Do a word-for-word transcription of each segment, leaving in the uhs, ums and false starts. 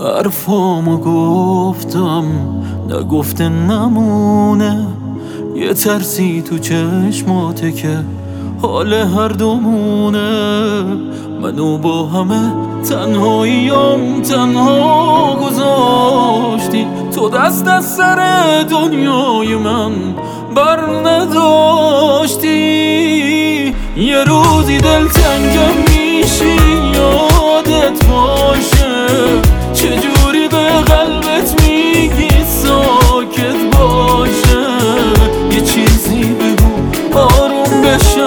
حرفامو گفتم نگفته نمونه، یه ترسی تو چشماته که حال هر دومونه. منو با همه تنهاییام تنها گذاشتی، تو دست از سر دنیای من بر نداشتی. یه روزی دلتنگم میشی یادت باشه، چجوری به قلبت میگی ساکت باشه. یه چیزی بگو آروم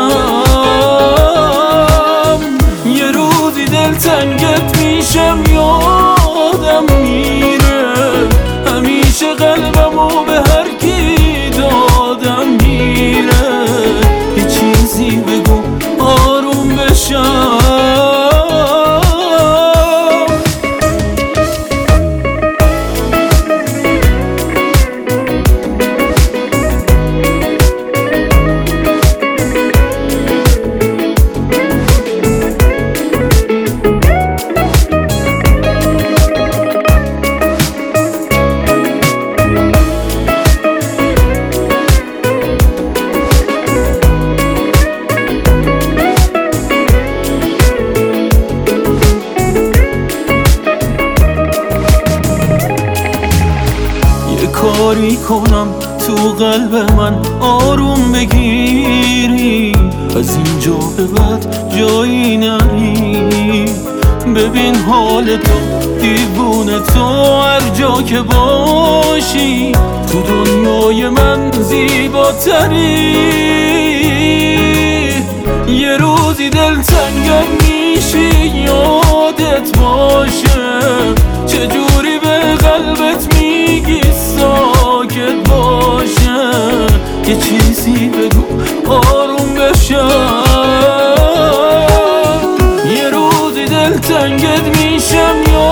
بشم، یه روزی دلتنگت میشم یادم میره، همیشه قلبمو به هر کی دادم میره. یه چیزی بگو آروم بشم. کاری کنم تو قلب من آروم بگیری، از اینجا به بعد جایی نری. ببین حال تو دیوونه، تو هر جا که باشی تو دنیای من زیباتری. یه روزی دلتنگم میشی یادت باشه، چجوری به قلبت میگی ساکت باشه. یه چیزی بگو آروم بشم، یه روزی دلتنگت میشم